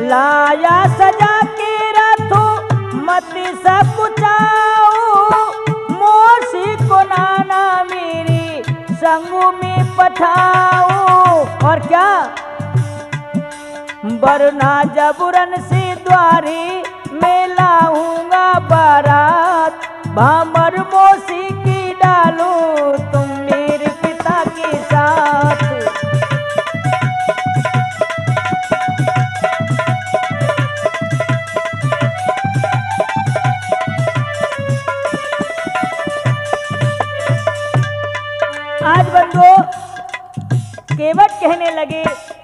लाया सजा के रथो मत सकुचाओ, मोसी को नाना मेरे संग में पठाओ। और क्या, वरना जबरन से द्वारे मैं लाऊंगा बारात, भामर मोसी की डालो तुम मेरे पिता के साथ। आज बंधु केवट कहने लगे,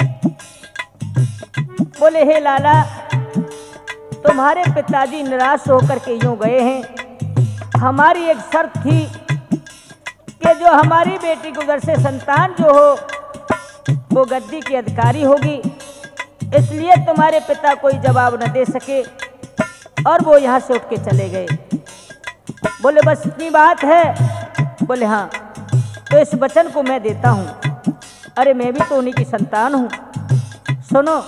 बोले हे लाला, तुम्हारे पिताजी निराश होकर के यूं गए हैं। हमारी एक शर्त थी कि जो हमारी बेटी को घर से संतान जो हो वो गद्दी की अधिकारी होगी, इसलिए तुम्हारे पिता कोई जवाब न दे सके और वो यहाँ से उठ के चले गए। बोले बस इतनी बात है? बोले हाँ। तो इस वचन को मैं देता हूँ। अरे मैं भी तो उन्हीं की संतान हूँ। सुनो,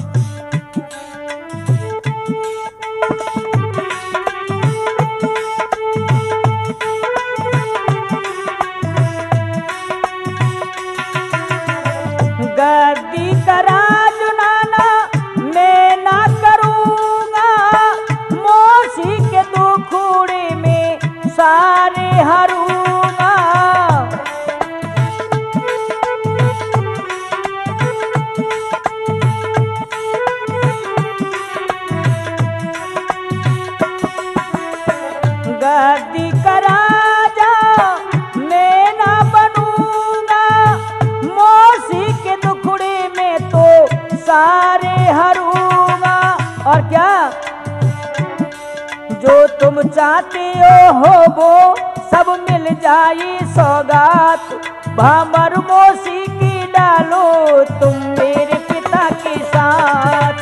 गद्दी का राज नाना मैं ना करूँगा, मोसी के दुखड़े में सारे हरूँगा। गद्दी का राजा मैं ना बनूंगा, मोसी के दुखड़े में तो सारे हरूंगा। और क्या, जो तुम चाहते हो वो सब मिल जाए सौगात, भामर मोसी की डालो तुम मेरे पिता के साथ।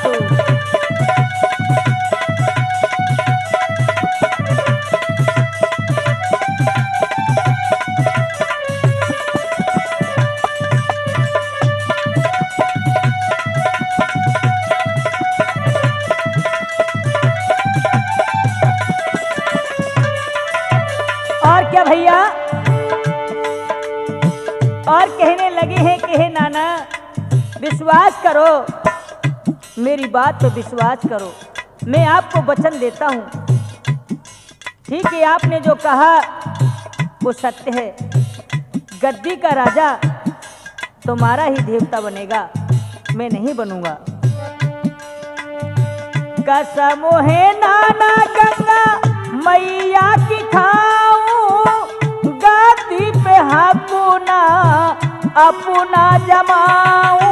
क्या भैया, और कहने लगे हैं कि हे नाना विश्वास करो, मेरी बात पे विश्वास करो, मैं आपको वचन देता हूँ। ठीक है, आपने जो कहा वो सत्य है। गद्दी का राजा तुम्हारा ही देवता बनेगा, मैं नहीं बनूंगा। कसम है नाना गंगा मैया की खाऊं, गद्दी पे अपना अपना जमाऊं।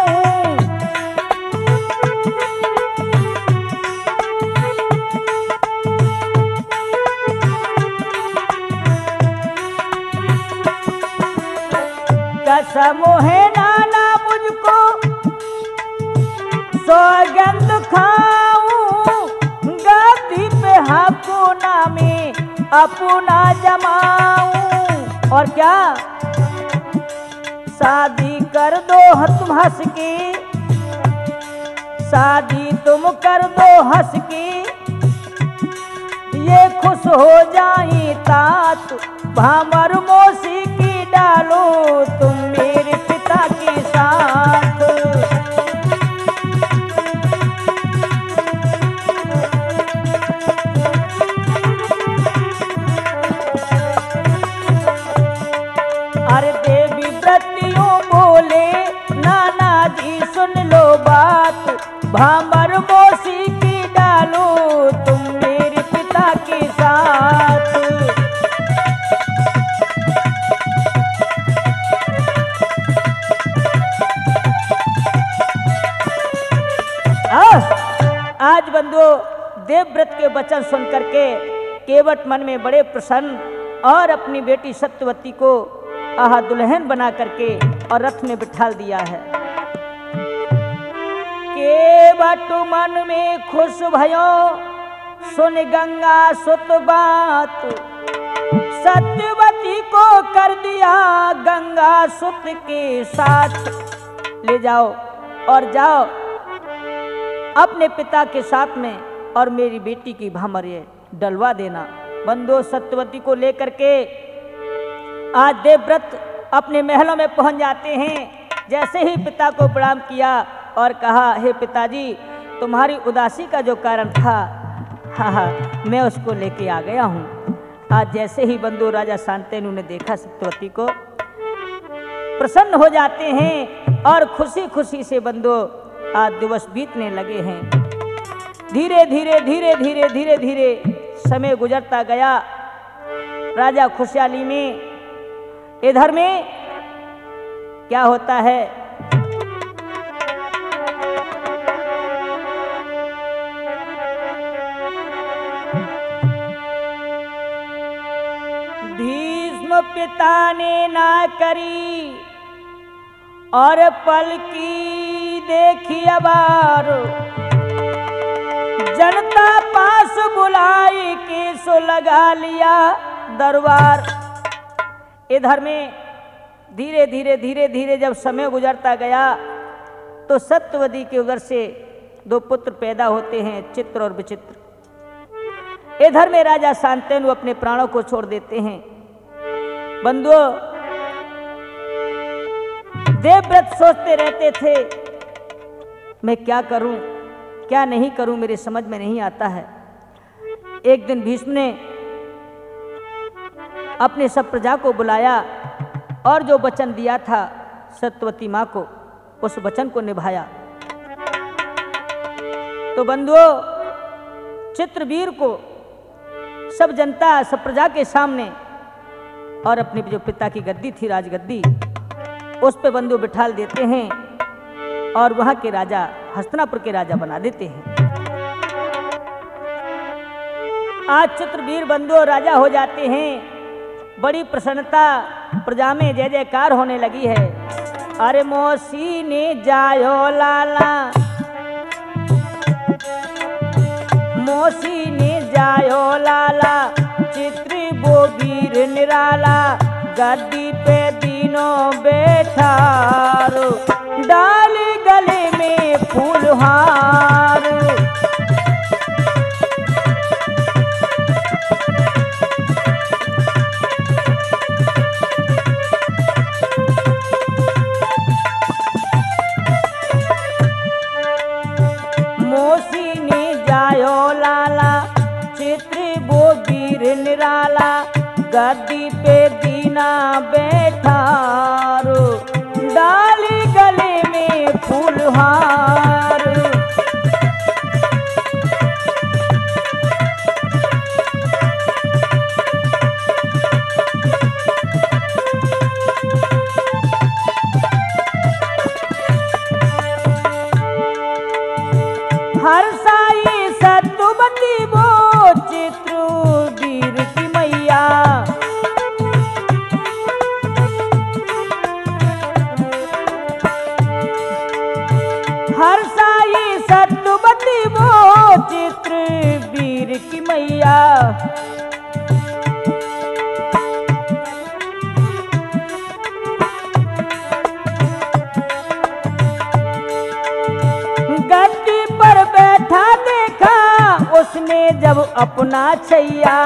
कसम है नाना मुझको सौगंध खाऊं, गद्दी पे अपना में अपना जमाऊं। और क्या, शादी कर दो तुम हंस के, शादी तुम कर दो हंस के, ये खुश हो जाए तात, भामर मोसी की डालो तुम मेरे पिता के साथ। अरे देवी व्रतियों बोले नाना जी सुन लो बात, भामर मोसी की डालो तुम मेरे पिता के साथ। आज बंधुओं देवव्रत के वचन सुन करके केवट मन में बड़े प्रसन्न और अपनी बेटी सत्यवती को आहा दुल्हन बना करके और रथ में बिठा दिया है। केवट मन में खुश भयो सुन गंगा सुत बात, सत्यवती को कर दिया गंगा सुत के साथ। ले जाओ और जाओ अपने पिता के साथ में और मेरी बेटी की भामर्य डलवा देना। बंधु सत्यवती को लेकर के आज देवव्रत अपने महलों में पहुंच जाते हैं। जैसे ही पिता को प्रणाम किया और कहा, हे पिताजी, तुम्हारी उदासी का जो कारण था, हाँ, मैं उसको लेके आ गया हूँ। आज जैसे ही बंधु राजा शांतनु ने देखा सत्यवती को, प्रसन्न हो जाते हैं और खुशी खुशी से बंधु आज दिवस बीतने लगे हैं। धीरे धीरे धीरे धीरे धीरे धीरे समय गुजरता गया राजा खुशहाली में। इधर में क्या होता है, भीष्म पिता ने ना करी और पल की देखी अबार, जनता पास बुलाई के सो लगा लिया दरबार। इधर में धीरे धीरे धीरे धीरे जब समय गुजरता गया तो सत्यवती के उदर से दो पुत्र पैदा होते हैं, चित्र और विचित्र। इधर में राजा शांतनु अपने प्राणों को छोड़ देते हैं। बंधुओं, देवव्रत सोचते रहते थे, मैं क्या करूं क्या नहीं करूं, मेरे समझ में नहीं आता है। एक दिन भीष्म ने अपने सब प्रजा को बुलाया और जो वचन दिया था सत्यवती मां को, उस वचन को निभाया। तो बंधुओं, चित्रवीर को सब जनता, सब प्रजा के सामने और अपने जो पिता की गद्दी थी, राजगद्दी, उस पे बंधु बिठाल देते हैं और वहां के राजा, हस्तिनापुर के राजा बना देते हैं। आज चित्रवीर बंधु राजा हो जाते हैं। बड़ी प्रसन्नता प्रजा में जय जयकार होने लगी है। अरे मौसी ने जायो लाला, मौसी ने जायो लाला, चित्र वो वीर निराला, गद्दी पे दिनों बैठारो, डाल गले में फूलहार। मौसी ने जायो लाला, चित्र वो वीर निराला, गद्दी पे दीना बैठारो, डाली गले में फूलहार। हर साई सत्यवती वो चित्रवीर की मैया, हर साई सत्यवती वो चित्रवीर की मैया। गद्दी पर बैठा देखा उसने जब अपना छैया,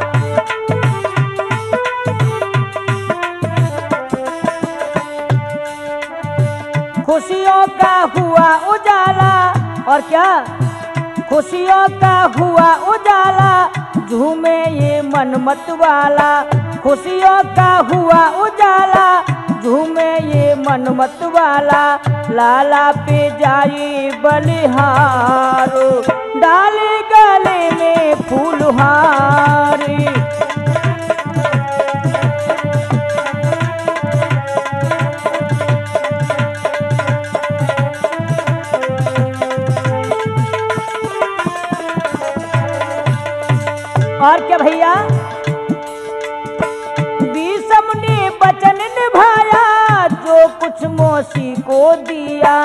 खुशियों का हुआ उजाला, और क्या, खुशियों का हुआ उजाला, झूमे ये मन मत वाला, खुशियों का हुआ उजाला, झूमे ये मन मत वाला, लाला पे जाई बलिहारो, डाले गले में फूलहारी। और क्या भैया, भीष्म ने वचन निभाया, जो कुछ मौसी को दिया,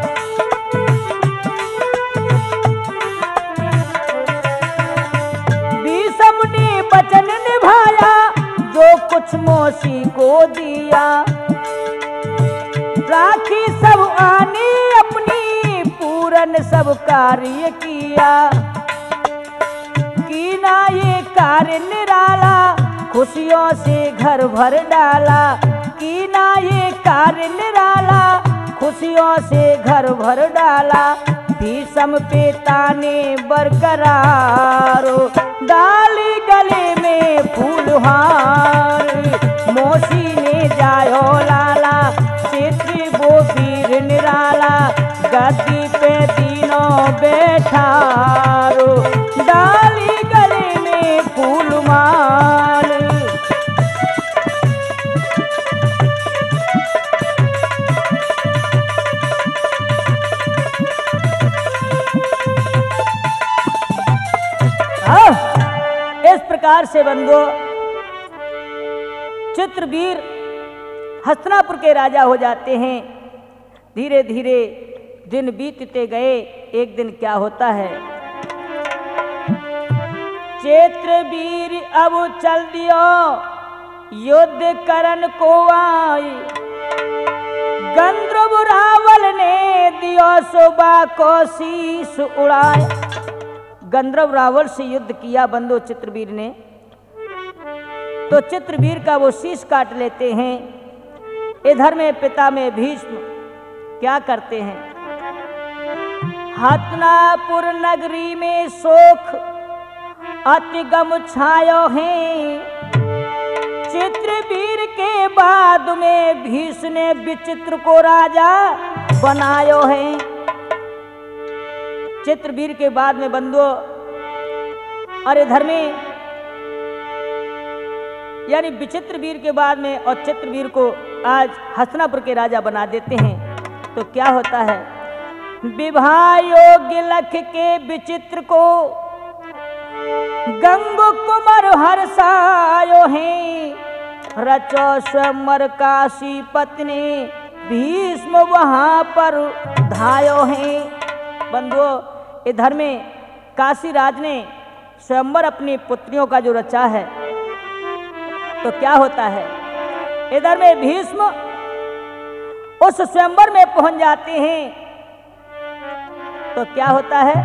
भीष्म ने वचन निभाया, जो कुछ मौसी को दिया, राखी सब आने अपनी, पूरन सब कार्य किया, कीना ये कार्य निराला, खुशियों से घर भर डाला। कीना ये कार्य निराला, खुशियों से घर भर डाला। भीषम पिता ने बरकरारो, डाली गले में फूलहार। मोसी ने जायो लाला, चित्र वो वीर निराला, गद्दी पे तीनों बैठारो, डाली गले में फूलमाल। इस प्रकार से बंधुओं चित्रवीर हस्तिनापुर के राजा हो जाते हैं। धीरे धीरे दिन बीतते गए। एक दिन क्या होता है, चित्रवीर अब चल दियो युद्ध करन को आई। गंधर्व रावल ने दियो सुबह को शीश उड़ाए। गंधर्व रावल से युद्ध किया बंधु चित्रवीर ने, तो चित्रवीर का वो शीश काट लेते हैं। इधर में पिता में भीष्म क्या करते हैं, हस्तिनापुर नगरी में शोक अति गम छायो है। चित्रवीर के बाद में भीष्म ने विचित्र को राजा बनायो है। चित्रवीर के बाद में बंधुओं और इधर में यानी विचित्रवीर के बाद में और चित्रवीर को आज हस्तिनापुर के राजा बना देते हैं। तो क्या होता है, विवाह योग्य लख के विचित्र को गंगो कुमार हर्षायो है। रचो स्वयंवर काशी पत्नी भीष्म वहां पर धायो है। बंधुओं इधर में काशी राज ने स्वयंवर अपनी पुत्रियों का जो रचा है, तो क्या होता है, इधर में भीष्म उस स्वयंवर में पहुंच जाते हैं। तो क्या होता है,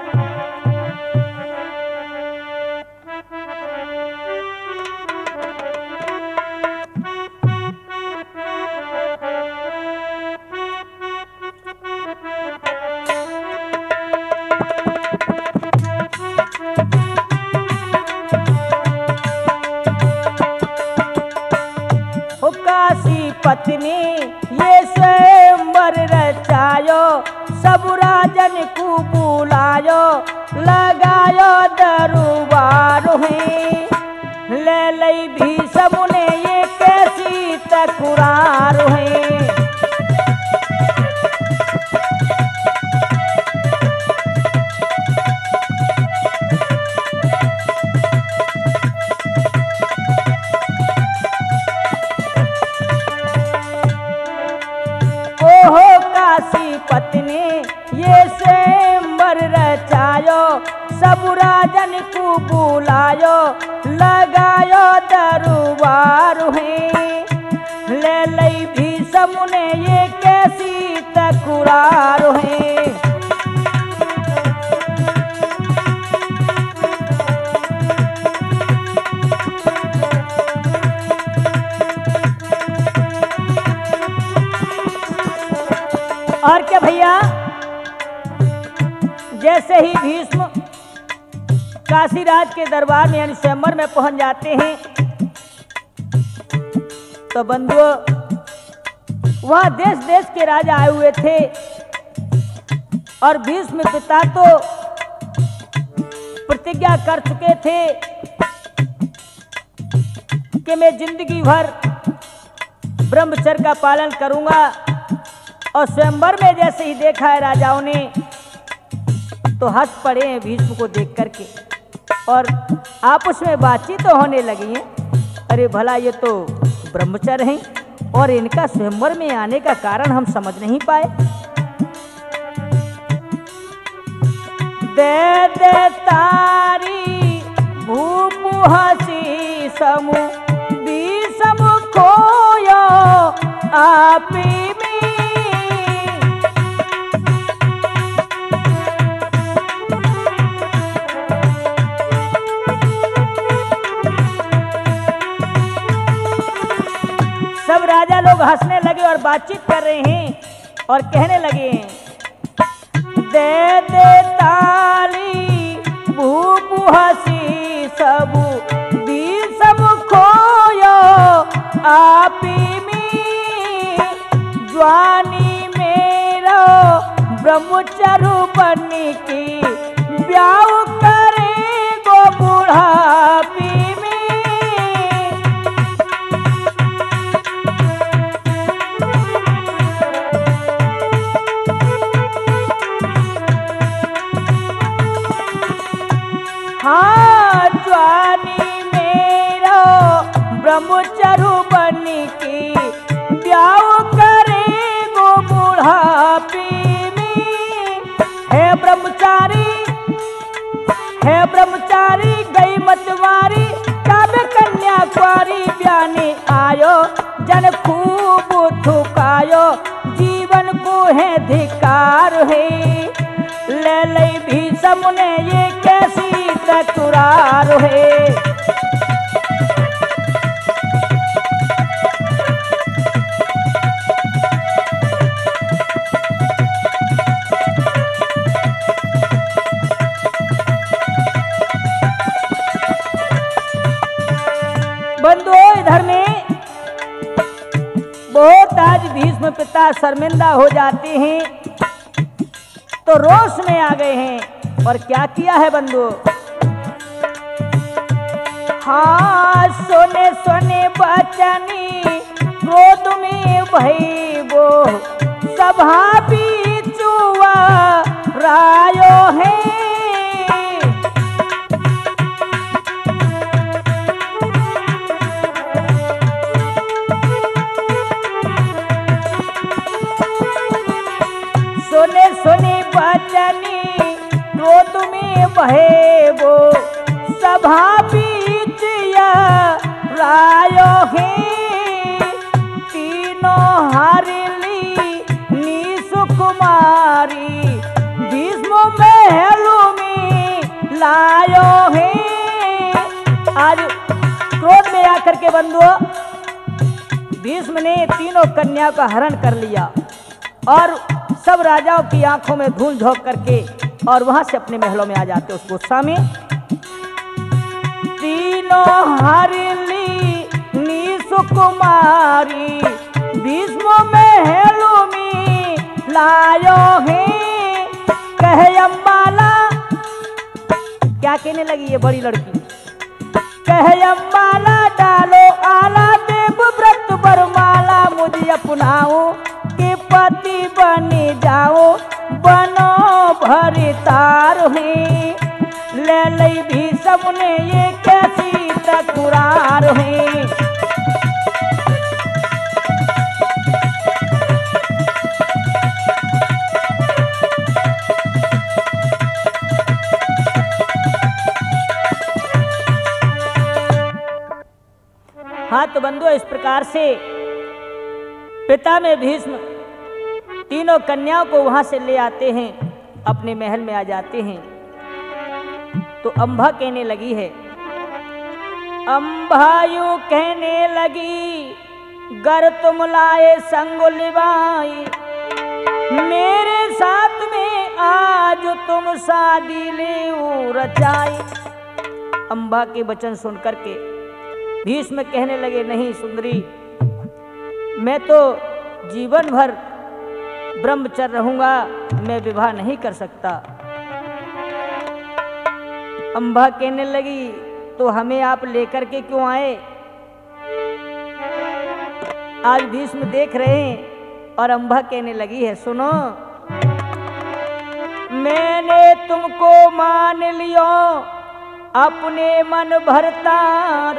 पत्नी ये स्वयंवर रचायो, सब राजन को बुलायो, लगायो दरबार है। ले लई भीष्म ने ये कैसी तकरार है। पत्नी ये स्वयंवर रचायो, सब राजन को बुलायो, लगायो दरबार है। ले लई भीष्म ने ये कैसी तकरार है। और क्या भैया, जैसे ही भीष्म काशीराज के दरबार में यानी स्वयंवर में पहुंच जाते हैं, तो बंधुओं वहां देश देश के राजा आए हुए थे। और भीष्म पिता तो प्रतिज्ञा कर चुके थे कि मैं जिंदगी भर ब्रह्मचर्य का पालन करूंगा। और स्वयंवर में जैसे ही देखा है राजाओं ने, तो हंस पड़े हैं भीष्म को देख करके और आपस में बातचीत तो होने लगी है। अरे भला ये तो ब्रह्मचर्य हैं और इनका स्वयंवर में आने का कारण हम समझ नहीं पाए। दे दे तारी भूप हसी समू भीष्म खोयो आपी में। राजा लोग हंसने लगे और बातचीत कर रहे हैं और कहने लगे हैं, दे दे ताली भूप हसी सब भी सब खोयो आपी में ज्वानी मेरो ब्रह्मचारु बन की ब्याह करे गो बुढ़ापी में। हाँ ज्वानी मेरो ब्रह्मचारु बन की ब्याह करे गो बुढ़ापी में। हे ब्रह्मचारी गई मतवारी काव्य कन्या कुआरी ब्याने आयो जन खूब थुकायो जीवन को है धिकार है ले ले भी समुने ये कैसी तकरार है। बंधुओं इधर में बहुत आज भीष्म पिता शर्मिंदा हो जाते हैं तो रोष में आ गए हैं और क्या किया है बंधुओं। हाँ सोने सोने बचनी क्रोध में भई वो सभा बीचुआ रायो है। सोने सोने बचनी क्रोध में बहे वो सभा बीच रायो है। तीनों हरली निसुकुमारी भीष्म महलों में लायो है। आज क्रोध में आकर के बंधुओं भीष्म ने तीनों कन्या का हरण कर लिया और सब राजाओं की आंखों में धूल झोंक करके और वहां से अपने महलों में आ जाते उस गुस्सा में। तीनों हरली निसुकुमारी भीष्म महलों में लायो है। कहे अम्बाला क्या कहने लगी ये बड़ी लड़की, कहे अम्बाला डालो आला देव व्रत बरमाला मुझे अपनाओ के पति बने जाओ बनो भरितार है ले ले भी सबने ये कैसी तकरार है। हाँ तो बंधुओं इस प्रकार से पिता में भीष्म तीनों कन्याओं को वहां से ले आते हैं अपने महल में आ जाते हैं। तो अम्बा कहने लगी है, अम्बायु कहने लगी गर तुम लाए संग लिवाई मेरे साथ में आज तुम शादी ले रचाई। अम्बा के वचन सुन करके भीष्म कहने लगे, नहीं सुंदरी मैं तो जीवन भर ब्रह्मचर्य रहूंगा, मैं विवाह नहीं कर सकता। अम्बा कहने लगी तो हमें आप लेकर के क्यों आए। आज भीष्म देख रहे हैं और अम्बा कहने लगी है, सुनो मैंने तुमको मान लियो अपने मन भरतार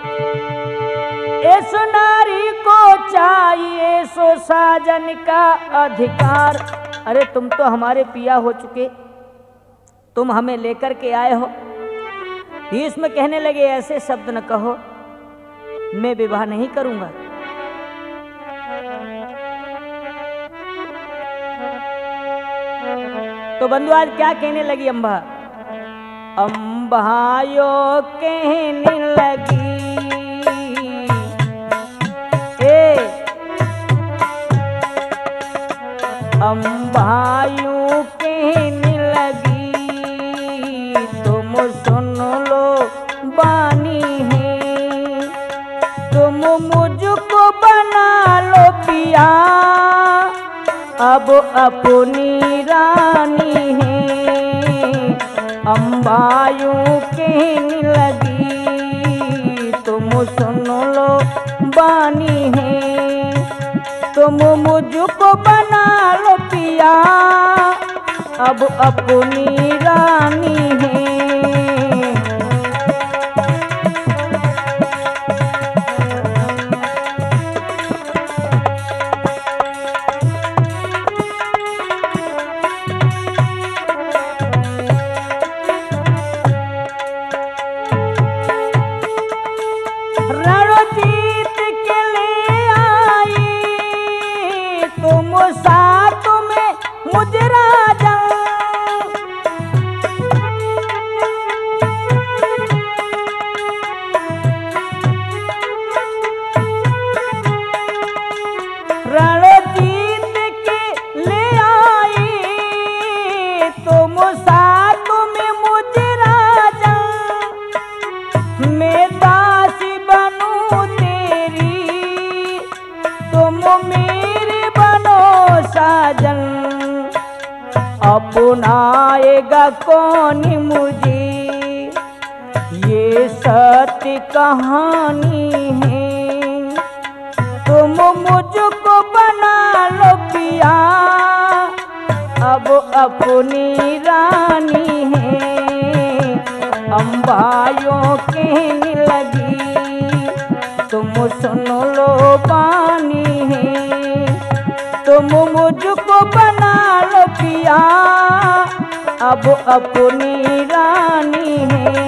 इस नारी को चाहिए सो साजन का अधिकार। अरे तुम तो हमारे पिया हो चुके, तुम हमें लेकर के आए हो। भीष्म कहने लगे ऐसे शब्द न कहो, मैं विवाह नहीं करूंगा। तो बंधु आज क्या कहने लगी अम्बा, अम्बायो कहने लगी अपनी रानी है। अम्बा यूं कहने लगी तुम सुन लो बानी है, तुम मुझको बना लो पिया अब अपनी रानी है। रणजीत के ले आई तुम साथ में मुझे राजा, रणजीत के ले आई तुम साथ में मुझे राजा, मैं दासी बनूं तेरी तुम मेरी बनो साजन, अपनाएगा कौन मुझे ये सत्य कहानी है। तुम मुझको बना लो पिया अब अपनी रानी है। अम्बा यूं कहने लगी तुम सुन लो बानी है, तुम मुझको बना लो पिया अब अपनी रानी है।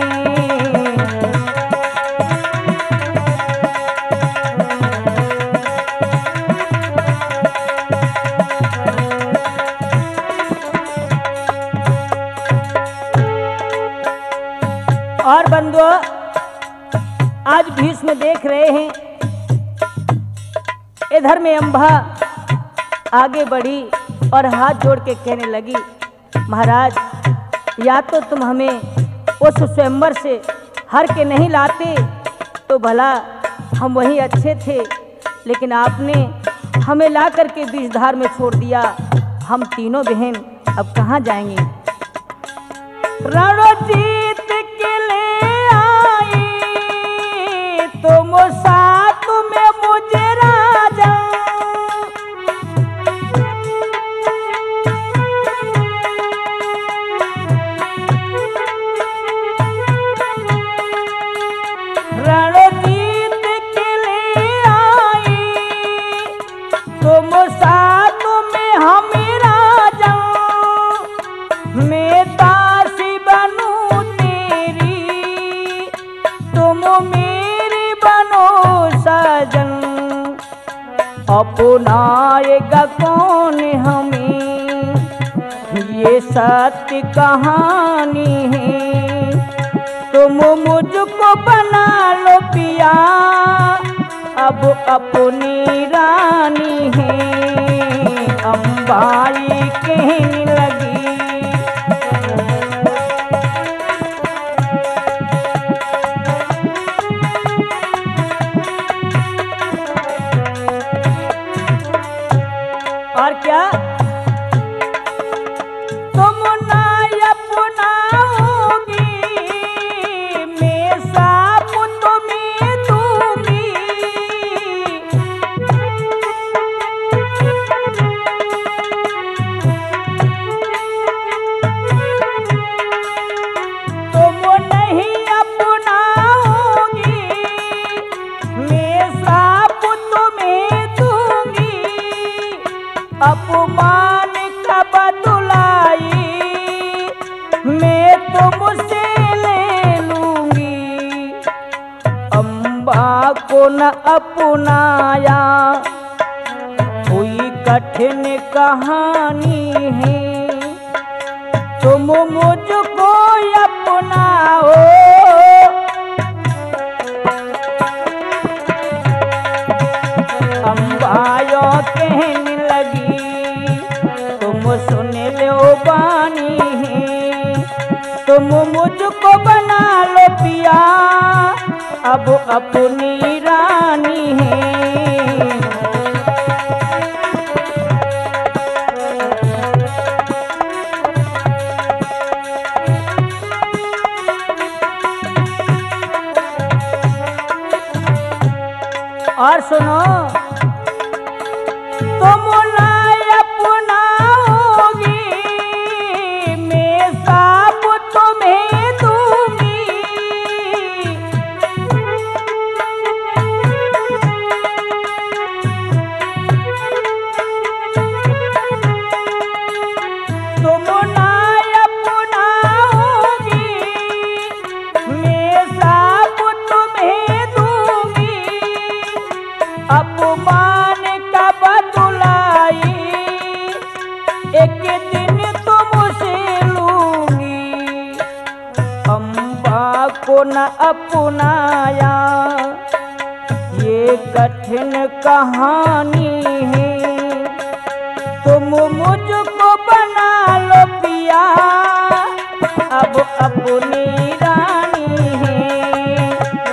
और बंधुओं, आज भीष्म देख रहे हैं इधर में अम्बा आगे बढ़ी और हाथ जोड़ के कहने लगी महाराज, या तो तुम हमें उस स्वयंवर से हर के नहीं लाते तो भला हम वही अच्छे थे, लेकिन आपने हमें ला करके बीजधार में छोड़ दिया। हम तीनों बहन अब कहाँ जाएंगे। रणजीत के ले आई तुम साथ में मुझे राजा, रणजीत के ले आई तुम साथ में हमें राजा, मैं दासी बनूं तेरी तुम मेरी बनो साजन, अपनाएगा कौन हमें ये सत्य कहानी है। तुम मुझको बना लो पिया अब अपनी रानी है। अम्बाई कहने लगी और क्या, तुम ना अपनाओगी मैं साप तुम्हें दूंगी, तुम नहीं अपनाओगी मैं साप तुम्हें दूंगी, अपमान का बदलाई मैं तुमसे ले लूंगी। अम्बा को न अपनाया कोई कठिन कहानी है, तुम मुझको अपनाओ अम्बा यूं कहने लगी तुम सुन लो बानी है, तुम मुझको बना लो पिया अब अपनी रानी है। न अपनाया। ये कठिन कहानी है, तुम मुझको बना लो पिया, अब अपनी रानी है।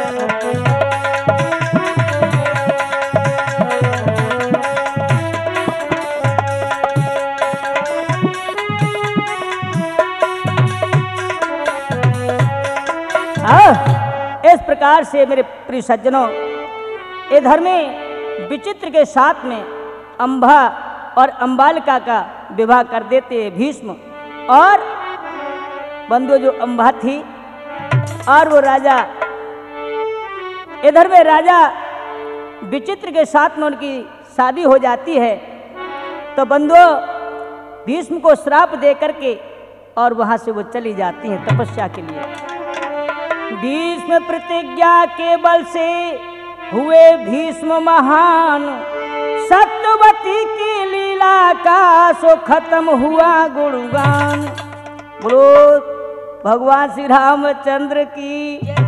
इस प्रकार से मेरे प्रिय सज्जनों, इधर में विचित्र के साथ में अंबा और अंबालिका का विवाह कर देते हैं भीष्म। और बंधु जो अंबा थी और वो राजा, इधर में राजा विचित्र के साथ में उनकी शादी हो जाती है। तो बंधु भीष्म को श्राप दे करके और वहां से वो चली जाती हैं तपस्या के लिए। भीष्म प्रतिज्ञा के बल से हुए भीष्म महान, सत्यवती की लीला का सो खत्म हुआ गुणगान। बोलो भगवान श्री रामचंद्र की।